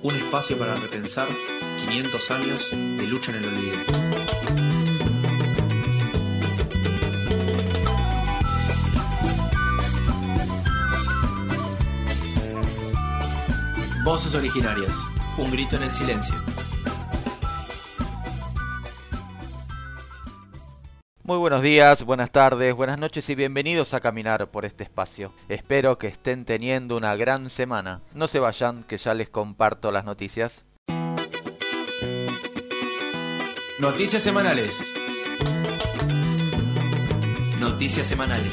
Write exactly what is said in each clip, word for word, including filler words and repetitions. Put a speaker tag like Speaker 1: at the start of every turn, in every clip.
Speaker 1: Un espacio para repensar quinientos años de lucha en el olvido. Voces originarias. Un grito en el silencio.
Speaker 2: Muy buenos días, buenas tardes, buenas noches y bienvenidos a caminar por este espacio. Espero que estén teniendo una gran semana. No se vayan, que ya les comparto las noticias.
Speaker 1: Noticias semanales. Noticias semanales.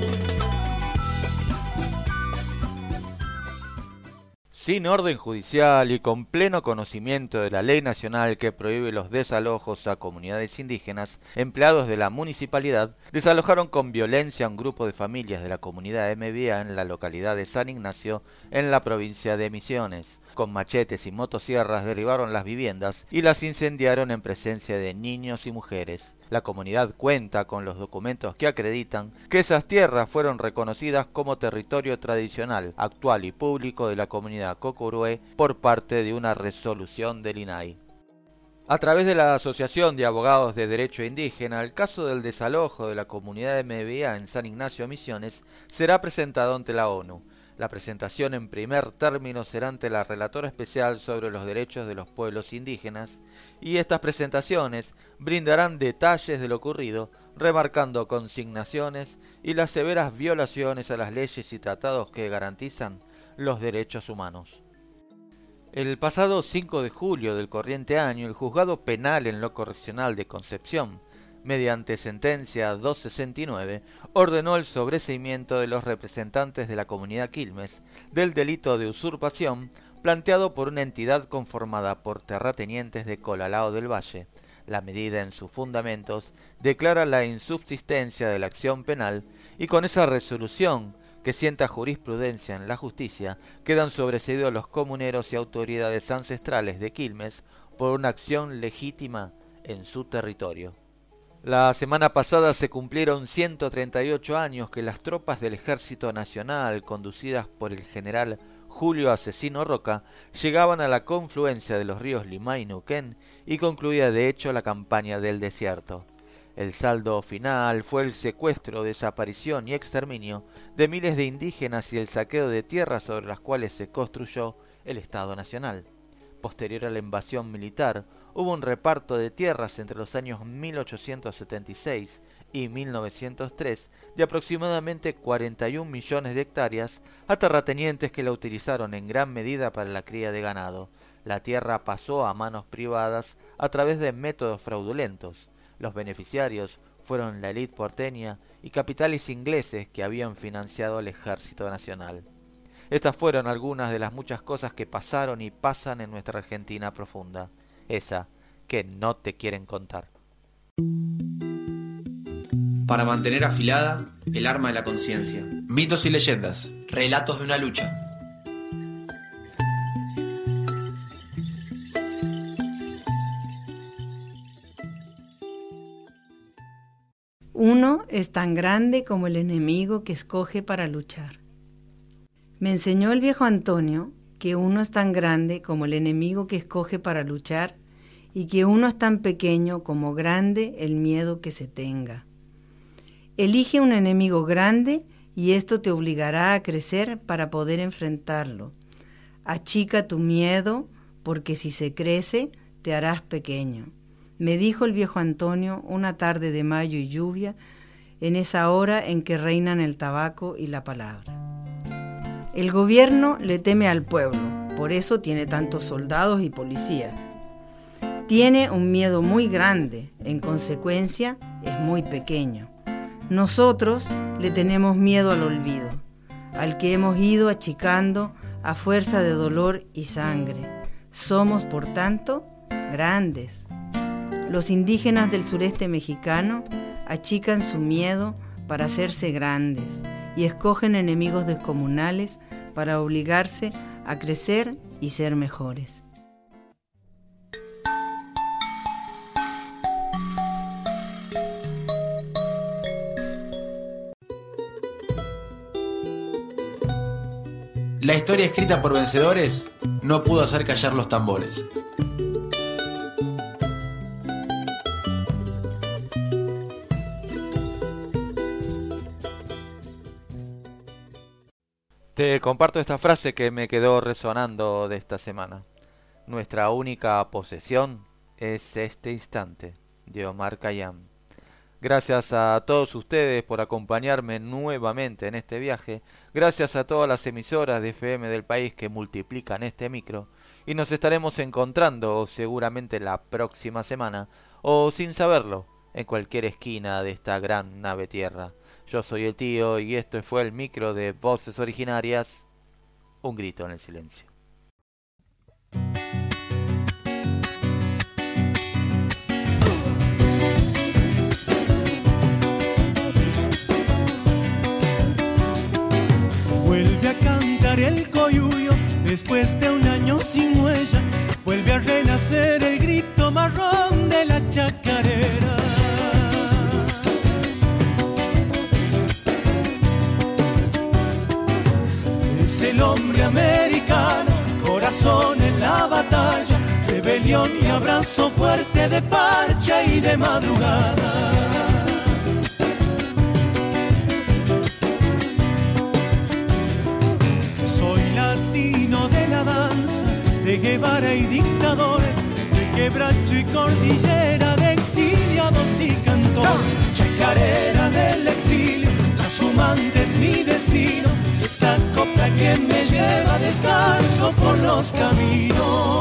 Speaker 2: Sin orden judicial y con pleno conocimiento de la ley nacional que prohíbe los desalojos a comunidades indígenas, empleados de la municipalidad desalojaron con violencia a un grupo de familias de la comunidad M B A en la localidad de San Ignacio, en la provincia de Misiones. Con machetes y motosierras derribaron las viviendas y las incendiaron en presencia de niños y mujeres. La comunidad cuenta con los documentos que acreditan que esas tierras fueron reconocidas como territorio tradicional, actual y público de la comunidad Cocurué por parte de una resolución del I N A I. A través de la Asociación de Abogados de Derecho Indígena, el caso del desalojo de la comunidad M B A en San Ignacio Misiones será presentado ante la ONU. La presentación en primer término será ante la Relatora Especial sobre los Derechos de los Pueblos Indígenas, y estas presentaciones brindarán detalles de lo ocurrido, remarcando consignaciones y las severas violaciones a las leyes y tratados que garantizan los derechos humanos. El pasado cinco de julio del corriente año, el Juzgado Penal en lo Correccional de Concepción, mediante sentencia doscientos sesenta y nueve, ordenó el sobreseimiento de los representantes de la comunidad Quilmes del delito de usurpación planteado por una entidad conformada por terratenientes de Colalao del Valle. La medida en sus fundamentos declara la insubsistencia de la acción penal y con esa resolución que sienta jurisprudencia en la justicia quedan sobreseídos los comuneros y autoridades ancestrales de Quilmes por una acción legítima en su territorio. La semana pasada se cumplieron ciento treinta y ocho años que las tropas del Ejército Nacional, conducidas por el general Julio Asesino Roca, llegaban a la confluencia de los ríos Limay y Neuquén y concluía de hecho la campaña del desierto. El saldo final fue el secuestro, desaparición y exterminio de miles de indígenas y el saqueo de tierras sobre las cuales se construyó el Estado Nacional. Posterior a la invasión militar, hubo un reparto de tierras entre los años mil ochocientos setenta y seis y mil novecientos tres de aproximadamente cuarenta y un millones de hectáreas a terratenientes que la utilizaron en gran medida para la cría de ganado. La tierra pasó a manos privadas a través de métodos fraudulentos. Los beneficiarios fueron la élite porteña y capitales ingleses que habían financiado al Ejército Nacional. Estas fueron algunas de las muchas cosas que pasaron y pasan en nuestra Argentina profunda, esa que no te quieren contar.
Speaker 1: Para mantener afilada el arma de la conciencia. Mitos y leyendas. Relatos de una lucha.
Speaker 3: Uno es tan grande como el enemigo que escoge para luchar. Me enseñó el viejo Antonio que uno es tan grande como el enemigo que escoge para luchar y que uno es tan pequeño como grande el miedo que se tenga. Elige un enemigo grande y esto te obligará a crecer para poder enfrentarlo. Achica tu miedo porque si se crece te harás pequeño. Me dijo el viejo Antonio una tarde de mayo y lluvia, en esa hora en que reinan el tabaco y la palabra. El gobierno le teme al pueblo, por eso tiene tantos soldados y policías. Tiene un miedo muy grande, en consecuencia es muy pequeño. Nosotros le tenemos miedo al olvido, al que hemos ido achicando a fuerza de dolor y sangre. Somos, por tanto, grandes. Los indígenas del sureste mexicano achican su miedo para hacerse grandes y escogen enemigos descomunales para obligarse a crecer y ser mejores.
Speaker 1: La historia escrita por vencedores no pudo hacer callar los tambores.
Speaker 2: Te comparto esta frase que me quedó resonando de esta semana. Nuestra única posesión es este instante, de Omar Khayyam. Gracias a todos ustedes por acompañarme nuevamente en este viaje. Gracias a todas las emisoras de F M del país que multiplican este micro. Y nos estaremos encontrando seguramente la próxima semana, o sin saberlo, en cualquier esquina de esta gran nave tierra. Yo soy el tío y esto fue el micro de Voces Originarias, un grito en el silencio.
Speaker 4: Vuelve a cantar el coyuyo después de un año sin huella. Vuelve a renacer el grito marrón de la chacarera. Es el hombre americano, corazón en la batalla, rebelión y abrazo fuerte de parcha y de madrugada. Soy latino de la danza, de Guevara y dictadores, de quebracho y cordillera, de exiliados y cantores. Chacarera del exilio, trashumante es mi destino. Esta copla que me lleva descalzo por los caminos.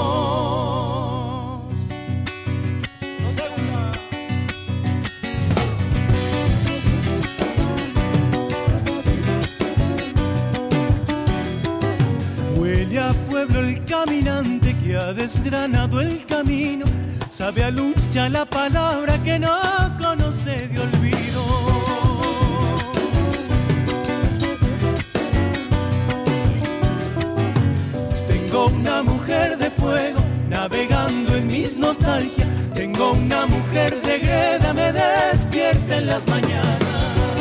Speaker 4: Huele a pueblo el caminante que ha desgranado el camino. Sabe a lucha la palabra que no conoce de olvido. Tengo una mujer de fuego navegando en mis nostalgias. Tengo una mujer de greda, me despierta en las mañanas.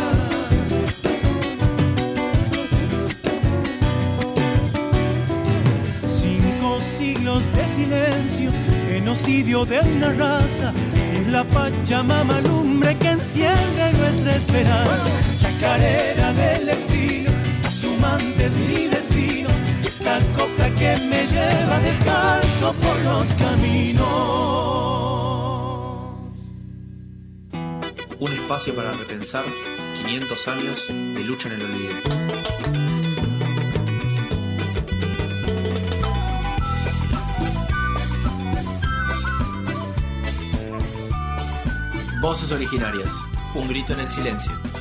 Speaker 4: Cinco siglos de silencio, genocidio de una raza. Es la Pachamama lumbre que enciende nuestra esperanza. Chacarera del exilio, trashumante es mi destino. Esta copla que me lleva descalzo por los caminos.
Speaker 1: Un espacio para repensar quinientos años de lucha en el olvido. Voces Originarias, un grito en el silencio.